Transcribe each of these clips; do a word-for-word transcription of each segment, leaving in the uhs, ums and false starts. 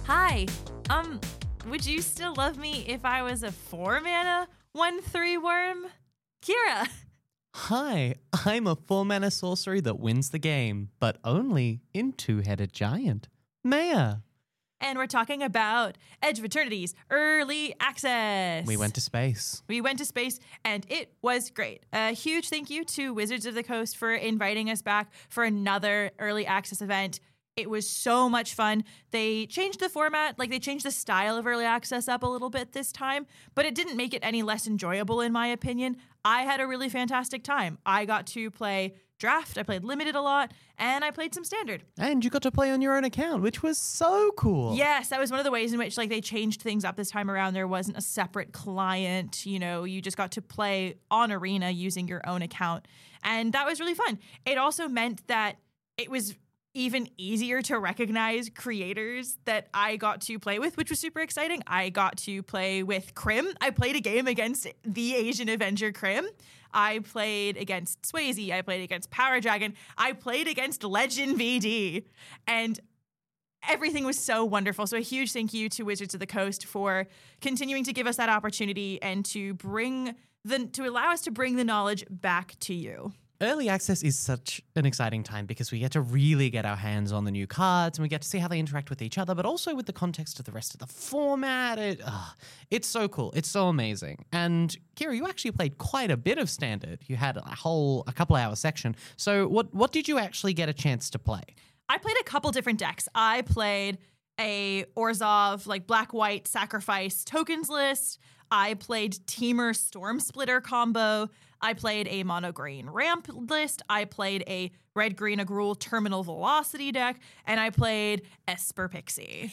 Hi. Um, would you still love me if I was a four mana, one three worm? Kira. Hi, I'm a four mana sorcery that wins the game, but only in Two-Headed Giant. Maya. And we're talking about Edge of Eternity's early access. We went to space. We went to space, and it was great. A huge thank you to Wizards of the Coast for inviting us back for another early access event. It was so much fun. They changed the format, like they changed the style of early access up a little bit this time, but it didn't make it any less enjoyable in my opinion. I had a really fantastic time. I got to play Draft, I played Limited a lot, and I played some Standard. And you got to play on your own account, which was so cool. Yes, that was one of the ways in which like they changed things up this time around. There wasn't a separate client, you know, you just got to play on Arena using your own account. And that was really fun. It also meant that it was even easier to recognize creators that I got to play with, which was super exciting. I got to play with Krim. I played a game against the Asian Avenger Krim. I played against Swayze. I played against Power Dragon. I played against Legend V D. And everything was so wonderful. So a huge thank you to Wizards of the Coast for continuing to give us that opportunity and to bring the to allow us to bring the knowledge back to you. Early access is such an exciting time because we get to really get our hands on the new cards and we get to see how they interact with each other, but also with the context of the rest of the format. It, uh, it's so cool. It's so amazing. And Kira, you actually played quite a bit of Standard. You had a whole, a couple hour section. So what, what did you actually get a chance to play? I played a couple different decks. I played a Orzhov, like black-white sacrifice tokens list. I played Teamer Storm Splitter combo. I played a mono green ramp list. I played a red green Agrul terminal velocity deck, and I played Esper Pixie.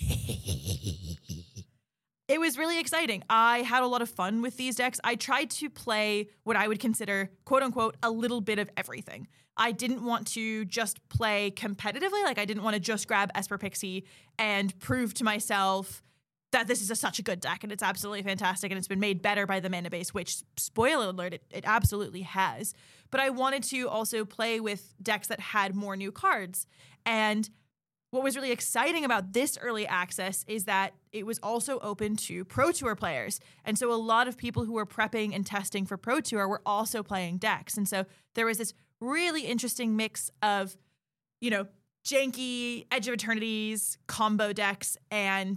It was really exciting. I had a lot of fun with these decks. I tried to play what I would consider, quote unquote, a little bit of everything. I didn't want to just play competitively. Like I didn't want to just grab Esper Pixie and prove to myself that this is a, such a good deck and it's absolutely fantastic and it's been made better by the mana base, which, spoiler alert, it, it absolutely has. But I wanted to also play with decks that had more new cards. And what was really exciting about this early access is that it was also open to Pro Tour players. And so a lot of people who were prepping and testing for Pro Tour were also playing decks. And so there was this really interesting mix of, you know, janky Edge of Eternities combo decks and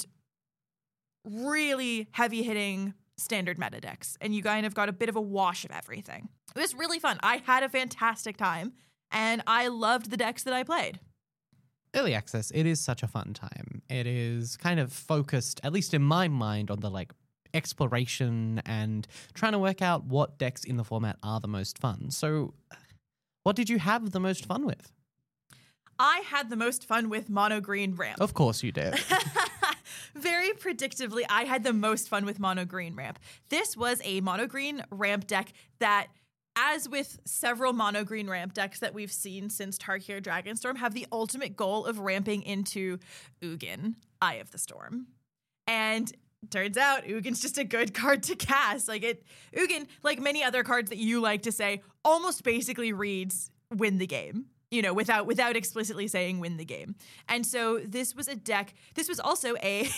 really heavy-hitting Standard meta decks, and you kind of got a bit of a wash of everything. It was really fun. I had a fantastic time, and I loved the decks that I played. Early access, it is such a fun time. It is kind of focused, at least in my mind, on the like exploration and trying to work out what decks in the format are the most fun. So what did you have the most fun with? I had the most fun with mono green ramp. Of course you did. Very predictably, I had the most fun with mono green ramp. This was a mono green ramp deck that, as with several mono green ramp decks that we've seen since Tarkir Dragonstorm, have the ultimate goal of ramping into Ugin, Eye of the Storm. And turns out Ugin's just a good card to cast. Like it, Ugin, like many other cards that you like to say, almost basically reads win the game. You know, without without explicitly saying win the game. And so this was a deck. This was also a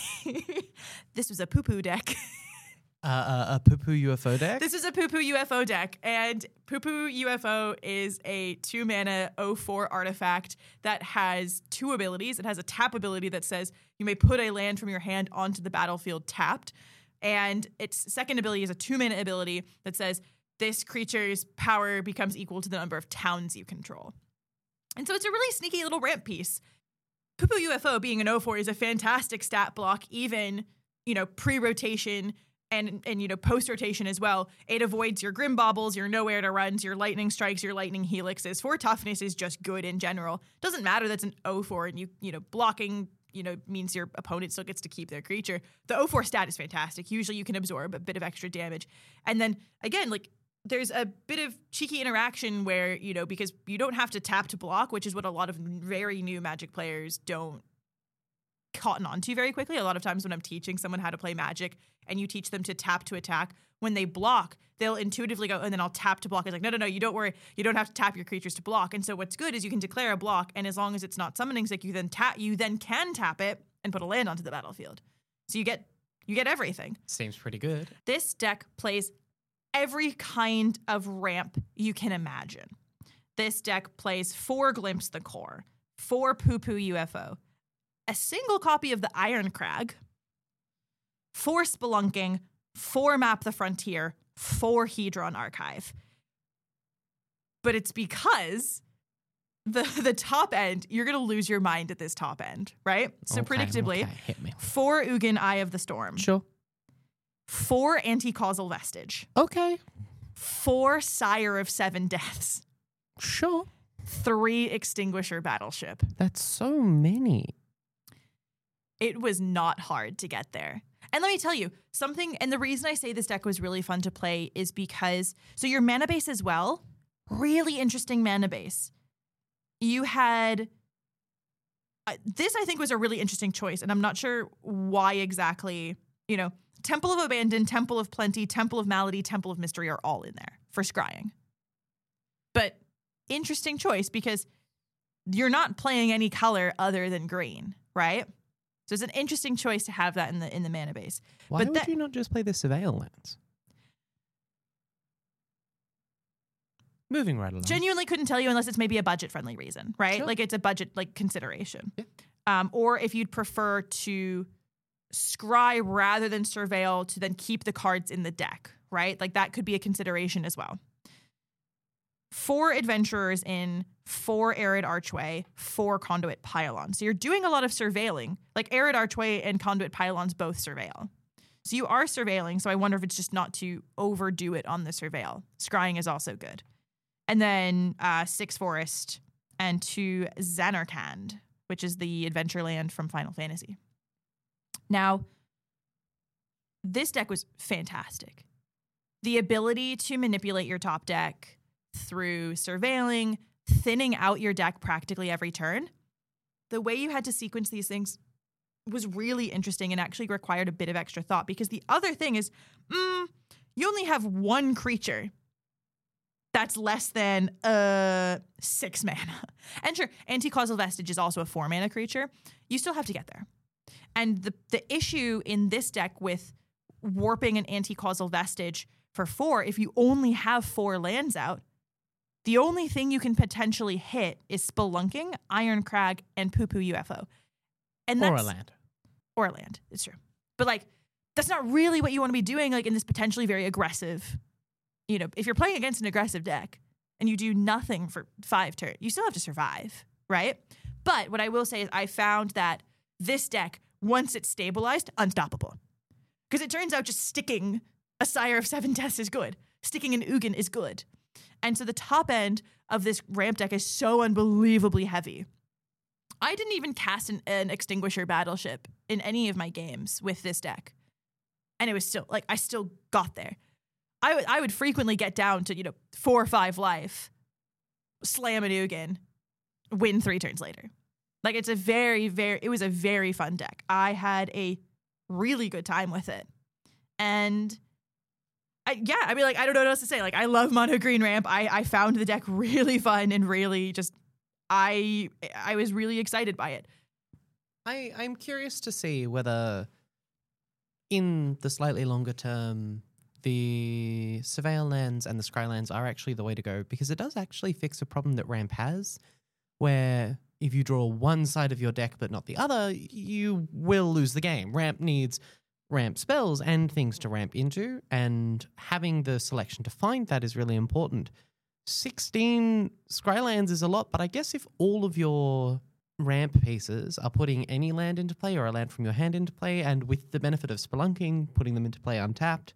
this was a poo-poo deck. uh, uh, a poo-poo U F O deck? This is a poo-poo U F O deck. And poo-poo U F O is a two mana oh four artifact that has two abilities. It has a tap ability that says you may put a land from your hand onto the battlefield tapped. And its second ability is a two mana ability that says this creature's power becomes equal to the number of towns you control. And so it's a really sneaky little ramp piece. Poo-poo U F O being an oh four is a fantastic stat block, even, you know, pre-rotation and, and you know, post-rotation as well. It avoids your Grim Baubles, your Nowhere to Runs, your Lightning Strikes, your Lightning Helixes. Four toughness is just good in general. Doesn't matter that's an oh four and you, you know, blocking, you know, means your opponent still gets to keep their creature. The oh four stat is fantastic. Usually you can absorb a bit of extra damage. And then, again, like, there's a bit of cheeky interaction where, you know, because you don't have to tap to block, which is what a lot of very new Magic players don't cotton onto very quickly. A lot of times when I'm teaching someone how to play Magic and you teach them to tap to attack, when they block, they'll intuitively go, and then I'll tap to block. It's like, no, no, no, you don't worry. You don't have to tap your creatures to block. And so what's good is you can declare a block, and as long as it's not summoning sick, you then tap, you then can tap it, and and put a land onto the battlefield. So you get you get everything. Seems pretty good. This deck plays every kind of ramp you can imagine. This deck plays four Glimpse the Core, four Poo Poo U F O, a single copy of the Iron Crag, four Spelunking, four Map the Frontier, four Hedron Archive. But it's because the the top end, you're going to lose your mind at this top end, right? So Okay, predictably, okay, hit me. four Ugin Eye of the Storm, Sure. four Anti-Causal Vestige, Okay. four Sire of Seven Deaths, Sure. three Extinguisher Battleship. That's so many. It was not hard to get there. And let me tell you something, and the reason I say this deck was really fun to play is because, so your mana base as well, really interesting mana base. You had, uh, this I think was a really interesting choice, and I'm not sure why exactly, you know, Temple of Abandon, Temple of Plenty, Temple of Malady, Temple of Mystery are all in there for scrying. But interesting choice because you're not playing any color other than green, right? So it's an interesting choice to have that in the in the mana base. Why but would that, you not just play the Surveil lands? Moving right along. genuinely couldn't tell you unless it's maybe a budget-friendly reason, right? Sure. Like it's a budget like consideration. Yeah. Um, or if you'd prefer to scry rather than surveil to then keep the cards in the deck, right? Like that could be a consideration as well. Four adventurers in, four Arid Archway, four Conduit Pylon. So you're doing a lot of surveilling. Like Arid Archway and Conduit Pylons both surveil. So you are surveilling, so I wonder if it's just not to overdo it on the surveil. Scrying is also good. And then uh, six Forest and two Xanarkand, which is the adventure land from Final Fantasy. Now, this deck was fantastic. The ability to manipulate your top deck through surveilling, thinning out your deck practically every turn. The way you had to sequence these things was really interesting and actually required a bit of extra thought because the other thing is, mm, you only have one creature that's less than uh, six mana. And sure, Anti-Causal Vestige is also a four mana creature. You still have to get there. And the, the issue in this deck with warping an Anti-Causal Vestige for four, if you only have four lands out, the only thing you can potentially hit is Spelunking, Iron Crag, and Poo Poo U F O. And Or that's, a land. Or a land, it's true. But like, that's not really what you want to be doing like in this potentially very aggressive, you know, if you're playing against an aggressive deck and you do nothing for five turns, you still have to survive, right? But what I will say is I found that this deck, once it's stabilized, unstoppable. Because it turns out just sticking a Sire of Seven Deaths is good. Sticking an Ugin is good. And so the top end of this ramp deck is so unbelievably heavy. I didn't even cast an, an Extinguisher Battleship in any of my games with this deck. And it was still, like, I still got there. I would I would frequently get down to, you know, four or five life, slam an Ugin, win three turns later. Like, it's a very, very, it was a very fun deck. I had a really good time with it. And I, yeah, I mean, like, I don't know what else to say. Like, I love mono green ramp. I, I found the deck really fun and really just, I I was really excited by it. I, I'm curious to see whether in the slightly longer term, the Surveil lands and the Scry lands are actually the way to go, because it does actually fix a problem that ramp has, where if you draw one side of your deck but not the other, you will lose the game. Ramp needs ramp spells and things to ramp into, and having the selection to find that is really important. sixteen Scrylands is a lot, but I guess if all of your ramp pieces are putting any land into play or a land from your hand into play, and with the benefit of Spelunking, putting them into play untapped,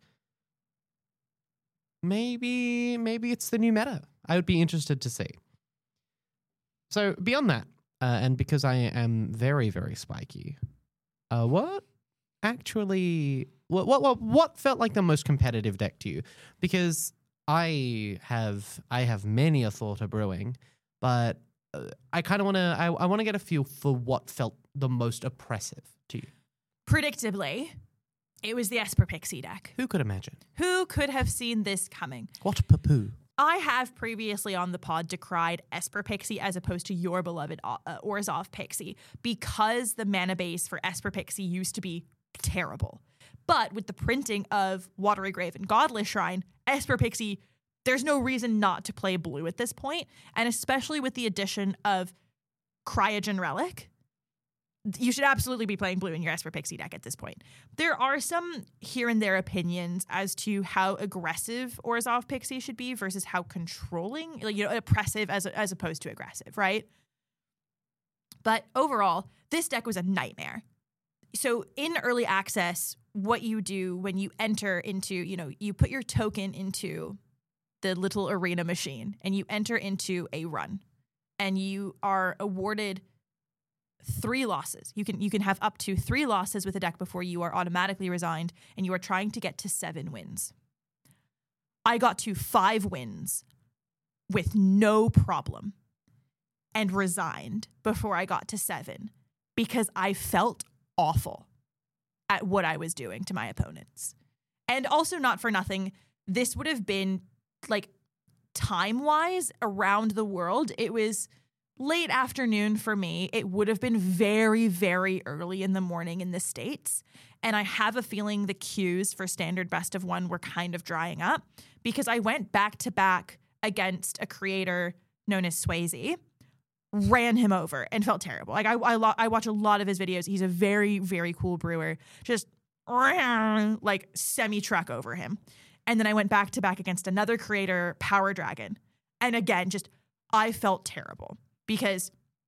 maybe maybe it's the new meta. I would be interested to see. So beyond that, uh, and because I am very, very spiky, uh, what actually, what, what what what felt like the most competitive deck to you? Because I have I have many a thought of brewing, but uh, I kind of want to I, I want to get a feel for what felt the most oppressive to you. Predictably, it was the Esper Pixie deck. Who could imagine? Who could have seen this coming? What poo-poo? I have previously on the pod decried Esper Pixie as opposed to your beloved uh, Orzhov Pixie because the mana base for Esper Pixie used to be terrible. But with the printing of Watery Grave and Godless Shrine, Esper Pixie, there's no reason not to play blue at this point. And especially with the addition of Cryogen Relic, you should absolutely be playing blue in your Esper Pixie deck at this point. There are some here and there opinions as to how aggressive Orzhov Pixie should be versus how controlling, like, you know, oppressive as, as opposed to aggressive, right? But overall, this deck was a nightmare. So in early access, what you do when you enter into, you know, you put your token into the little arena machine and you enter into a run and you are awarded three losses. You can you can have up to three losses with a deck before you are automatically resigned, and you are trying to get to seven wins. I got to five wins with no problem and resigned before I got to seven because I felt awful at what I was doing to my opponents. And also, not for nothing, this would have been, like, time-wise around the world, it was late afternoon for me. It would have been very, very early in the morning in the States. And I have a feeling the queues for standard best of one were kind of drying up because I went back to back against a creator known as Swayze, ran him over and felt terrible. Like I, I, lo- I watch a lot of his videos. He's a very, very cool brewer. Just like semi truck over him. And then I went back to back against another creator, Power Dragon. And again, just I felt terrible. Because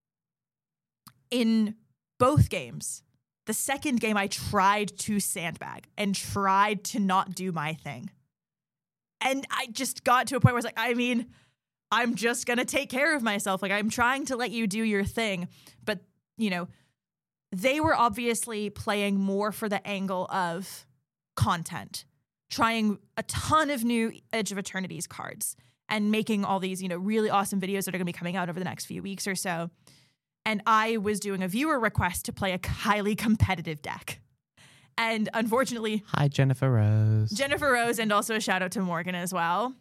in both games, the second game I tried to sandbag and tried to not do my thing. And I just got to a point where I was like, I mean, I'm just going to take care of myself. Like, I'm trying to let you do your thing. But, you know, they were obviously playing more for the angle of content, trying a ton of new Edge of Eternities cards and making all these, you know, really awesome videos that are going to be coming out over the next few weeks or so. And I was doing a viewer request to play a highly competitive deck. And unfortunately... Hi, Jennifer Rose. Jennifer Rose, and also a shout out to Morgan as well.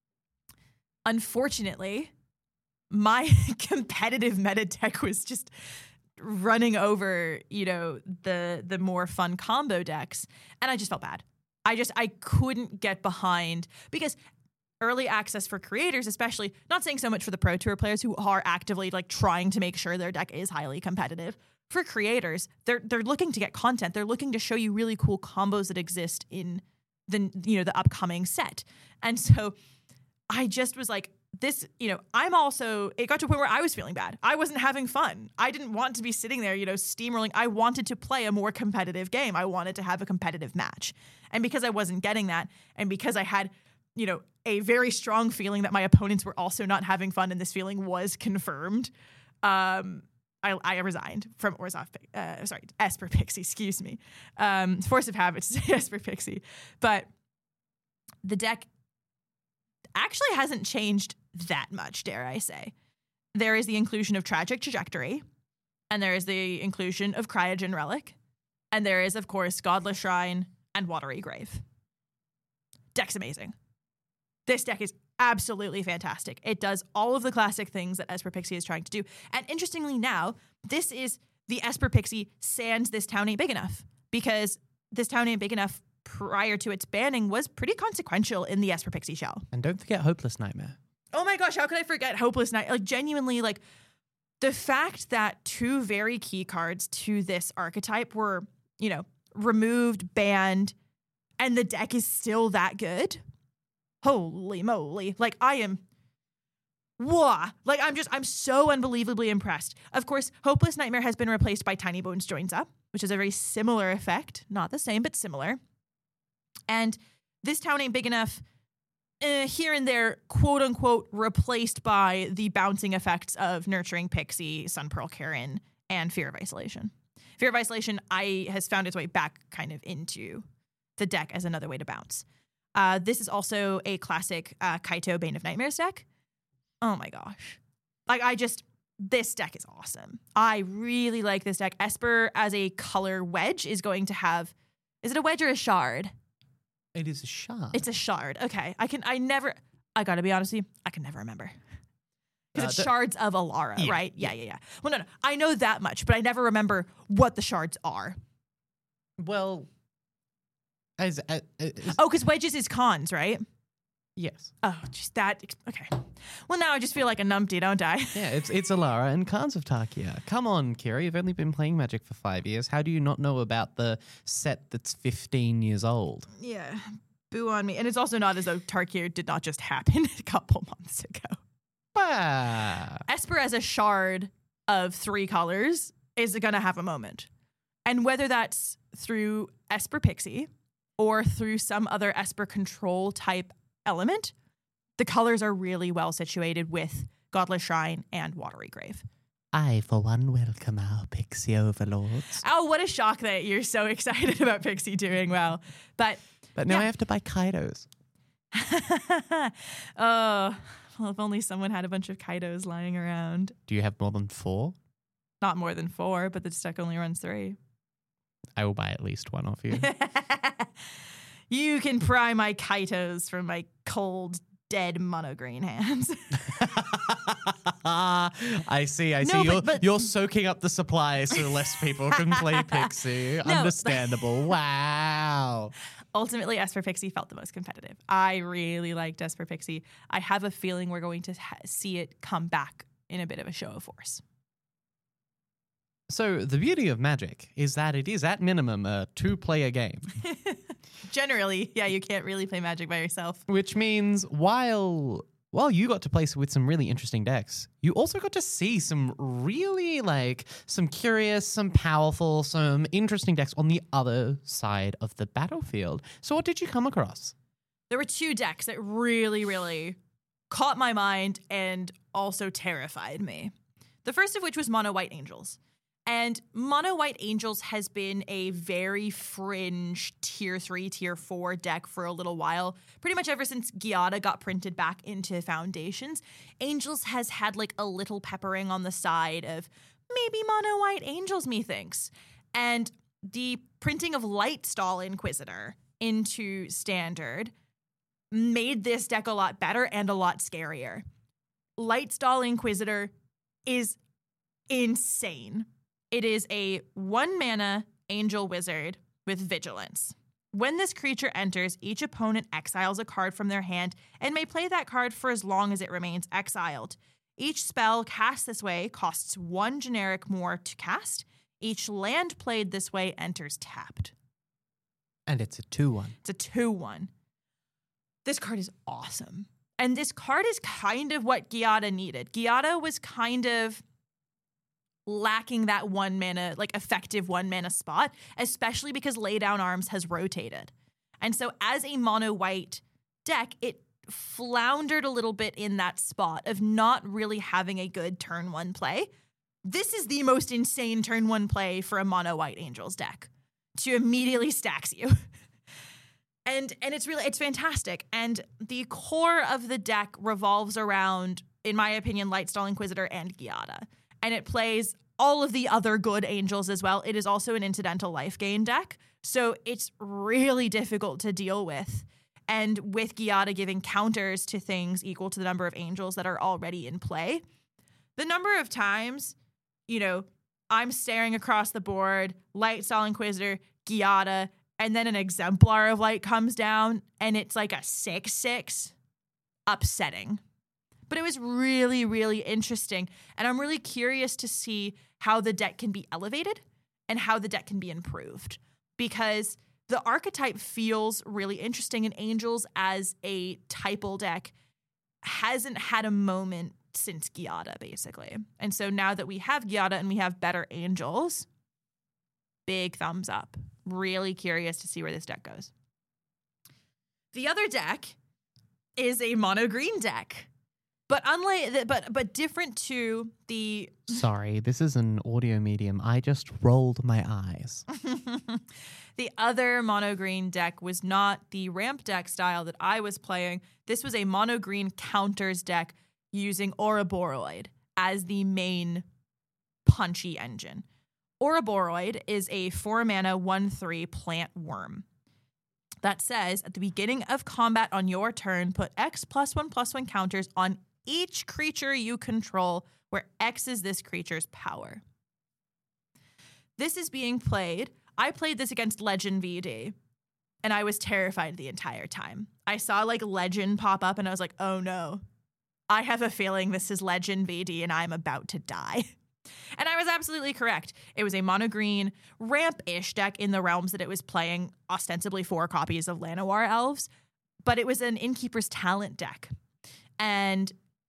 Unfortunately, my competitive meta deck was just running over, you know, the the more fun combo decks. And I just felt bad. I just, I couldn't get behind because... early access for creators, especially, not saying so much for the Pro Tour players who are actively like trying to make sure their deck is highly competitive. For creators, they're they're looking to get content. They're looking to show you really cool combos that exist in the, you know, the upcoming set. And so I just was like, this, you know, I'm also, it got to a point where I was feeling bad. I wasn't having fun. I didn't want to be sitting there, you know, steamrolling. I wanted to play a more competitive game. I wanted to have a competitive match. And because I wasn't getting that, and because I had, you know, a very strong feeling that my opponents were also not having fun, and this feeling was confirmed, um, I, I resigned from Orzhov, uh, sorry, Esper Pixie, excuse me. Um, Force of Habit to say Esper Pixie. But the deck actually hasn't changed that much, dare I say. There is the inclusion of Tragic Trajectory, and there is the inclusion of Cryogen Relic, and there is, of course, Godless Shrine and Watery Grave. Deck's amazing. This deck is absolutely fantastic. It does all of the classic things that Esper Pixie is trying to do. And interestingly now, this is the Esper Pixie sans This Town Ain't Big Enough, because This Town Ain't Big Enough prior to its banning was pretty consequential in the Esper Pixie shell. And don't forget Hopeless Nightmare. Oh my gosh, how could I forget Hopeless Night? Like, genuinely, like, the fact that two very key cards to this archetype were, you know, removed, banned, and the deck is still that good. Holy moly. Like, I am, whoa. Like, I'm just, I'm so unbelievably impressed. Of course, Hopeless Nightmare has been replaced by Tiny Bones Joins Up, which is a very similar effect. Not the same, but similar. And This Town Ain't Big Enough, eh, here and there, quote unquote, replaced by the bouncing effects of Nurturing Pixie, Sun Pearl Karen, and Fear of Isolation. Fear of Isolation, I has found its way back kind of into the deck as another way to bounce. Uh, this is also a classic uh, Kaito Bane of Nightmares deck. Oh my gosh. Like, I just, this deck is awesome. I really like this deck. Esper as a color wedge is going to have, is it a wedge or a shard? It is a shard. It's a shard. Okay. I can, I never, I gotta be honest with you, I can never remember. Because Uh, it's the- shards of Alara, Yeah, right? Yeah, yeah, yeah. Well, no, no. I know that much, but I never remember what the shards are. Well, as, as, as Oh, because wedges is cons, right? yes. Oh, just that. Okay. Well, now I just feel like a numpty, don't I? Yeah, it's it's Alara and Khans of Tarkia. Come on, Kira, you've only been playing Magic for five years. How do you not know about the set that's fifteen years old? Yeah. Boo on me. And it's also not as though Tarkir did not just happen a couple months ago. Bah. Esper as a shard of three colors is going to have a moment. And whether that's through Esper Pixie or through some other Esper control type element, the colors are really well situated with Godless Shrine and Watery Grave. I, for one, welcome our Pixie Overlords. Oh, what a shock that you're so excited about Pixie doing well. But But now yeah. I have to buy Kaidos. oh, well, if only someone had a bunch of Kaidos lying around. Do you have more than four? Not more than four, but the deck only runs three. I will buy at least one off you. You can pry my Kaitos from my cold, dead monogreen hands. I see, I see. No, but- you're, but- you're soaking up the supply so less people can play Pixie. No. Understandable. Wow. Ultimately, Esper Pixie felt the most competitive. I really liked Esper Pixie. I have a feeling we're going to ha- see it come back in a bit of a show of force. So the beauty of Magic is that it is at minimum a two-player game, Generally, yeah, you can't really play Magic by yourself. which means while while you got to play with some really interesting decks, you also got to see some really like some curious, some powerful, some interesting decks on the other side of the battlefield. So what did you come across? There were two decks that really, really caught my mind and also terrified me. The first of which was Mono White Angels. And Mono White Angels has been a very fringe tier three, tier four deck for a little while. Pretty much ever since Giada got printed back into Foundations, Angels has had like a little peppering on the side of maybe Mono White Angels, methinks. And the printing of Lightstall Inquisitor into Standard made this deck a lot better and a lot scarier. Lightstall Inquisitor is insane. It is a one mana angel wizard with vigilance. When this creature enters, each opponent exiles a card from their hand and may play that card for as long as it remains exiled. Each spell cast this way costs one generic more to cast. Each land played this way enters tapped. And it's a two one. It's a two one. This card is awesome. And this card is kind of what Giada needed. Giada was kind of lacking that one mana, like effective one mana spot, especially because Lay Down Arms has rotated. And so as a mono white deck, it floundered a little bit in that spot of not really having a good turn one play. This is the most insane turn one play for a mono white Angels deck to immediately stacks you. and and it's really, it's fantastic. And the core of the deck revolves around, in my opinion, Lightstall Inquisitor and Giada. And it plays all of the other good angels as well. It is also an incidental life gain deck, so it's really difficult to deal with. And with Giada giving counters to things equal to the number of angels that are already in play, the number of times, you know, I'm staring across the board, Lightstall Inquisitor, Giada, and then an Exemplar of Light comes down, and it's like a six six, upsetting. But it was really, really interesting. And I'm really curious to see how the deck can be elevated and how the deck can be improved. Because the archetype feels really interesting, and Angels as a typal deck hasn't had a moment since Giada, basically. And so now that we have Giada and we have better Angels, big thumbs up. Really curious to see where this deck goes. The other deck is a mono green deck. But unlike, but but different to the Sorry, this is an audio medium. I just rolled my eyes. the other mono green deck was not the ramp deck style that I was playing. This was a mono green counters deck using Ouroboros as the main punchy engine. Ouroboros is a four mana one three plant worm. that says at the beginning of combat on your turn, put X plus one plus one counters on each creature you control, where X is this creature's power. This is being played. I played this against Legend V D, and I was terrified the entire time. I saw like Legend pop up, and I was like, oh no, I have a feeling this is Legend V D, and I'm about to die. And I was absolutely correct. It was a mono green ramp-ish deck in the realms that it was playing ostensibly four copies of Llanowar Elves, but it was an Innkeeper's Talent deck. And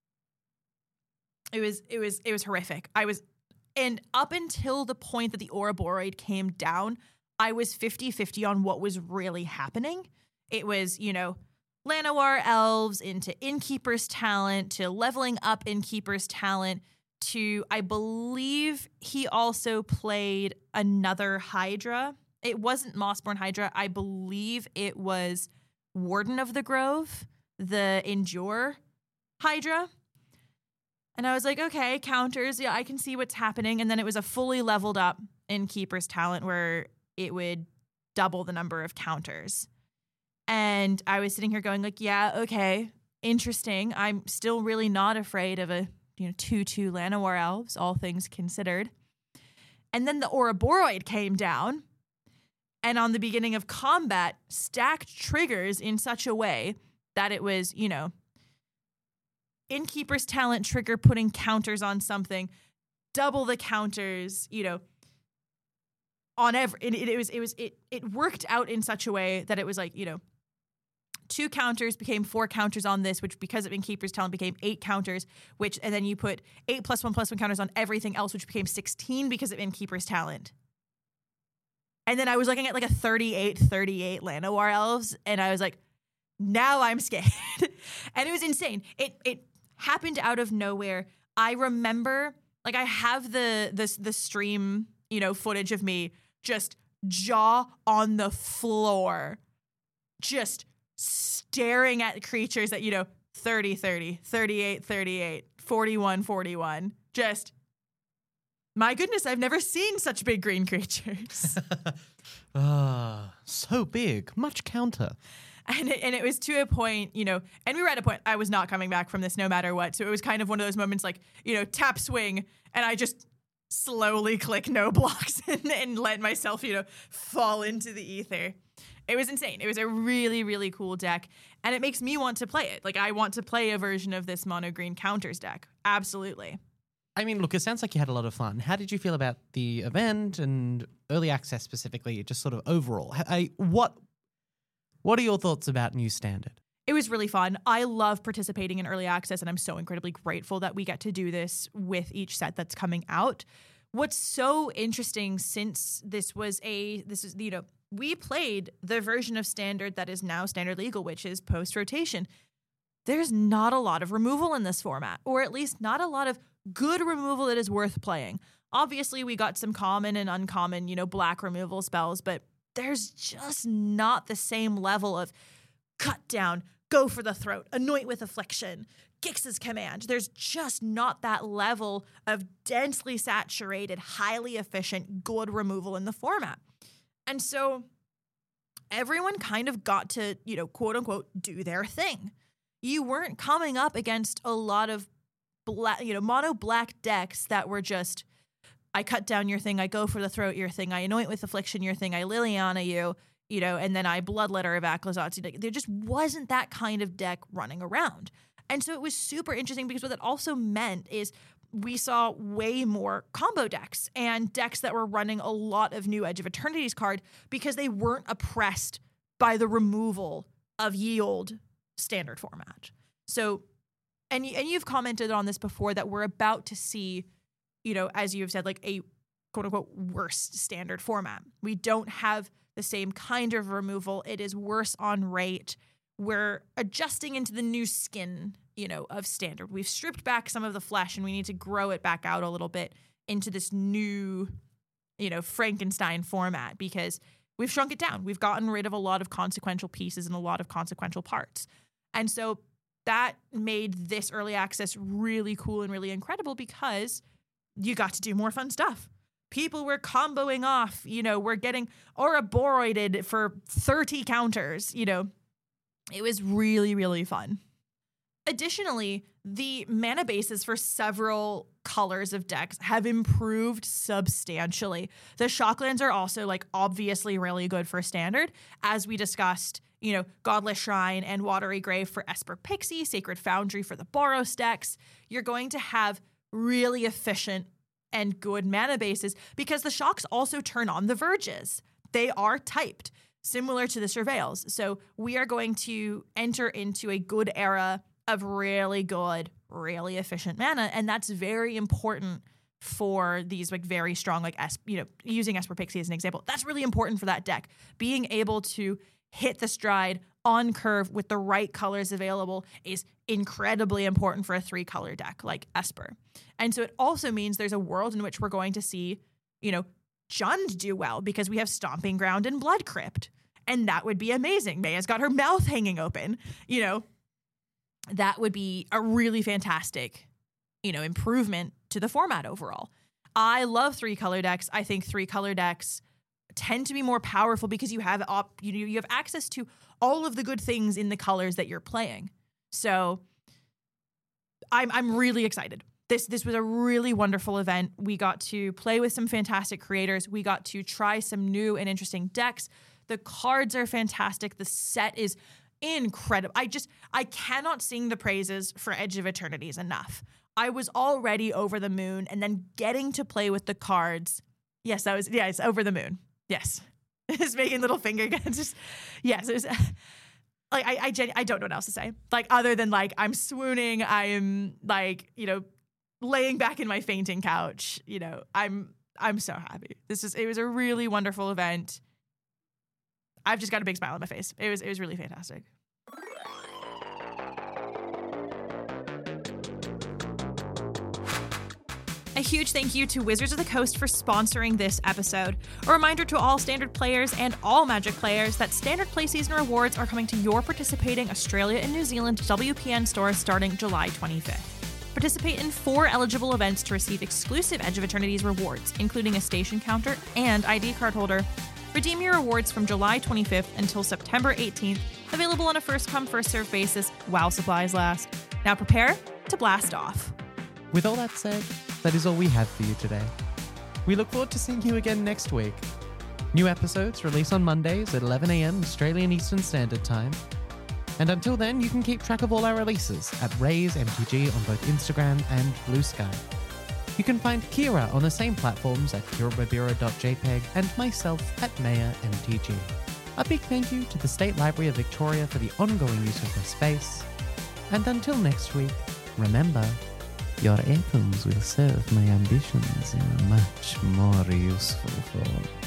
it was it was it was horrific. I was and up until the point that the Ouroboros came down, I was fifty-fifty on what was really happening. It was, you know, Llanowar Elves into Innkeeper's Talent to leveling up Innkeeper's Talent to, I believe he also played another Hydra. It wasn't Mossborn Hydra. I believe it was Warden of the Grove, the Endure Hydra. And I was like, okay, counters. Yeah, I can see what's happening. And then it was a fully leveled up Innkeeper's Talent where it would double the number of counters. And I was sitting here going like, yeah, okay, interesting. I'm still really not afraid of a, you know, two two Llanowar Elves, all things considered. And then the Ouroboros came down, and on the beginning of combat, stacked triggers in such a way that it was, you know, Innkeeper's Talent trigger putting counters on something, double the counters, you know, on every, it, it was, it was, it, it worked out in such a way that it was like, you know, two counters became four counters on this, which because of Innkeeper's Talent became eight counters, which, and then you put eight plus one plus one counters on everything else, which became sixteen because of Innkeeper's Talent. And then I was looking at like a thirty-eight thirty-eight Llanowar Elves, and I was like, now I'm scared. And it was insane. It, it happened out of nowhere. I remember, like I have the, the, the stream, you know, footage of me just jaw on the floor, just staring at creatures that, you know, thirty thirty, thirty-eight thirty-eight, forty-one forty-one. Just, my goodness, I've never seen such big green creatures. Ah, so big, much counter. And it, and it was to a point, you know, and we were at a point I was not coming back from this no matter what. So it was kind of one of those moments like, you know, tap swing, and I just slowly click no blocks and, and let myself, you know, fall into the ether. It was insane. It was a really, really cool deck, and it makes me want to play it. Like, I want to play a version of this mono green counters deck. Absolutely. I mean, look, it sounds like you had a lot of fun. How did you feel about the event and early access specifically, just sort of overall? I, what, what are your thoughts about New Standard? It was really fun. I love participating in early access, and I'm so incredibly grateful that we get to do this with each set that's coming out. What's so interesting, since this was a, this is, you know, we played the version of Standard that is now Standard Legal, which is post-rotation. There's not a lot of removal in this format, or at least not a lot of good removal that is worth playing. Obviously, we got some common and uncommon, you know, black removal spells, but there's just not the same level of cut down, go for the throat, anoint with affliction, Gix's command. There's just not that level of densely saturated, highly efficient, good removal in the format. And so everyone kind of got to, you know, quote unquote, do their thing. You weren't coming up against a lot of black, you know, mono black decks that were just, I cut down your thing, I go for the throat your thing, I anoint with affliction your thing, I Liliana you, you know, and then I bloodletter of Akhlazatzi. There just wasn't that kind of deck running around. And so it was super interesting because what that also meant is we saw way more combo decks and decks that were running a lot of new Edge of Eternity's card because they weren't oppressed by the removal of ye old Standard format. So, and, and you've commented on this before that we're about to see, you know, as you've said, like a quote unquote worse Standard format. We don't have the same kind of removal. It is worse on rate. We're adjusting into the new skin, you know, of Standard. We've stripped back some of the flesh and we need to grow it back out a little bit into this new, you know, Frankenstein format because we've shrunk it down. We've gotten rid of a lot of consequential pieces and a lot of consequential parts. And so that made this early access really cool and really incredible because you got to do more fun stuff. People were comboing off, you know, we're getting Ouroboroded for thirty counters, you know. It was really, really fun. Additionally, the mana bases for several colors of decks have improved substantially. The Shocklands are also like obviously really good for standard. As we discussed, you know, Godless Shrine and Watery Grave for Esper Pixie, Sacred Foundry for the Boros decks. You're going to have really efficient and good mana bases because the Shocks also turn on the Verges. They are typed, similar to the Surveils. So we are going to enter into a good era of really good, really efficient mana, and that's very important for these like very strong like es- you know using Esper Pixie as an example. That's really important for that deck. Being able to hit the stride on curve with the right colors available is incredibly important for a three color deck like Esper. And so it also means there's a world in which we're going to see, you know, Jund do well because we have Stomping Ground and Blood Crypt, and that would be amazing. Maya's got her mouth hanging open, you know. That would be a really fantastic, you know, improvement to the format overall. I love three color decks. I think three color decks tend to be more powerful because you have op- you you have access to all of the good things in the colors that you're playing. So I'm I'm really excited. This this was a really wonderful event. We got to play with some fantastic creators. We got to try some new and interesting decks. The cards are fantastic. The set is incredible. I just, I cannot sing the praises for Edge of Eternities enough. I was already over the moon, and then getting to play with the cards. Yes, that was, yes, over the moon. Yes. Just making little finger guns. Just, yes, it was, like, I, I, genu- I don't know what else to say. Like, other than, like, I'm swooning, I'm, like, you know, laying back in my fainting couch, you know, I'm, I'm so happy. This is, it was a really wonderful event. I've just got a big smile on my face. It was it was really fantastic. A huge thank you to Wizards of the Coast for sponsoring this episode. A reminder to all Standard players and all Magic players that Standard Play Season rewards are coming to your participating Australia and New Zealand W P N stores starting July twenty-fifth. Participate in four eligible events to receive exclusive Edge of Eternities rewards, including a station counter and I D card holder. Redeem your rewards from July twenty-fifth until September eighteenth, available on a first-come, first-served basis while supplies last. Now prepare to blast off. With all that said, that is all we have for you today. We look forward to seeing you again next week. New episodes release on Mondays at eleven a.m. Australian Eastern Standard Time. And until then, you can keep track of all our releases at Raise M T G on both Instagram and Blue Sky. You can find Kira on the same platforms at kirababira dot j p e g and myself at Maya M T G. A big thank you to the State Library of Victoria for the ongoing use of their space. And until next week, remember, your atoms will serve my ambitions in a much more useful form.